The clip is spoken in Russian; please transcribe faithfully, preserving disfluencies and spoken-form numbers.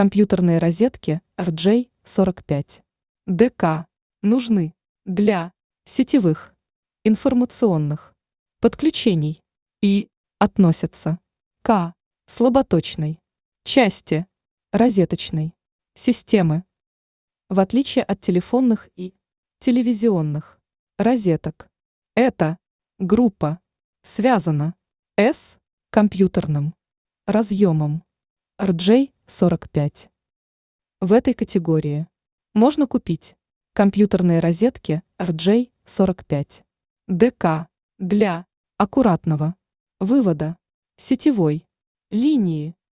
Компьютерные розетки эр джей сорок пять дэ ка нужны для сетевых, информационных подключений и относятся к слаботочной части розеточной системы. В отличие от телефонных и телевизионных розеток, эта группа связана с компьютерным разъемом эр джей сорок пять. В этой категории можно купить компьютерные розетки эр джей сорок пять дэ ка для аккуратного вывода сетевой линии